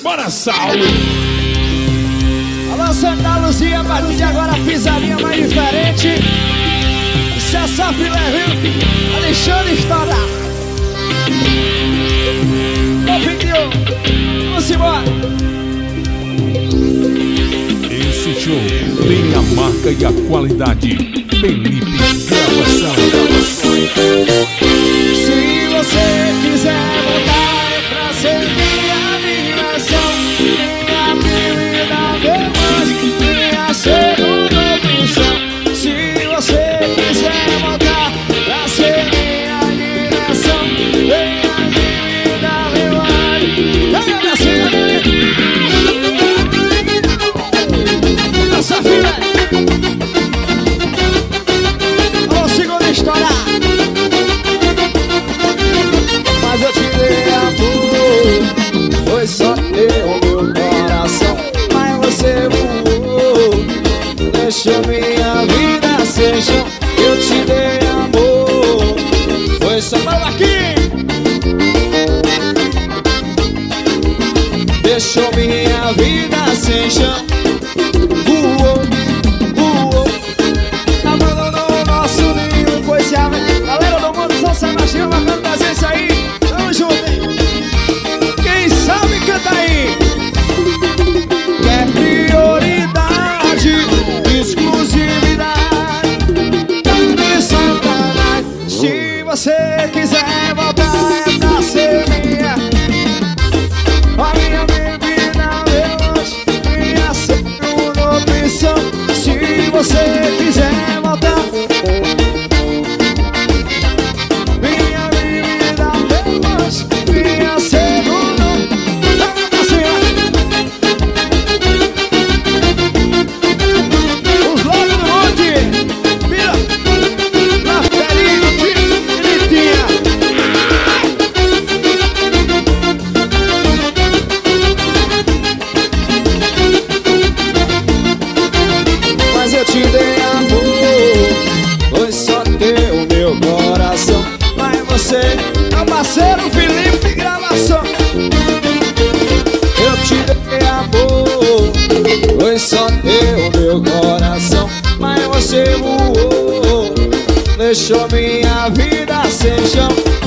Bora, Saulo! Alô, Santa Luzia, a partir de agora a pisadinha mais diferente. Isso é só filé, viu? Alexandre Estoura. Vamos embora. Esse show tem a marca e a qualidade. Felipe Gravação. Se você quiser voltar pra ser minha animação, minha primeira demanda, minha segunda opção. Se você quiser voltar pra ser minha animação, minha primeira demanda. Pega minha senha, nossa filha. Alô, segunda história. Mas eu te dei amor, foi só teu meu coração. Mas você voou, deixou minha vida sem chão. Eu te dei amor, foi só mal aqui. Deixou minha vida sem chão. Voou, voou, abandonou o nosso ninho, pois se a galera do mundo São Sebastião marcando presença aí. Tamo junto, hein? Quem sabe canta aí. É prioridade, exclusividade, de satanás. Se você quiser voltar é pra ser minha. A minha bebida, meu lanche, minha segunda opção. Se você quiser voltar, minha bebida, meu lanche, minha segunda. Os lobos do monte, mira na ferinha de Litinha. Mas eu te dei amor, foi só teu meu coração. Mas você é o parceiro Felipe Gravação. Eu te dei amor, foi só teu meu coração. Mas você voou, deixou minha vida sem chão.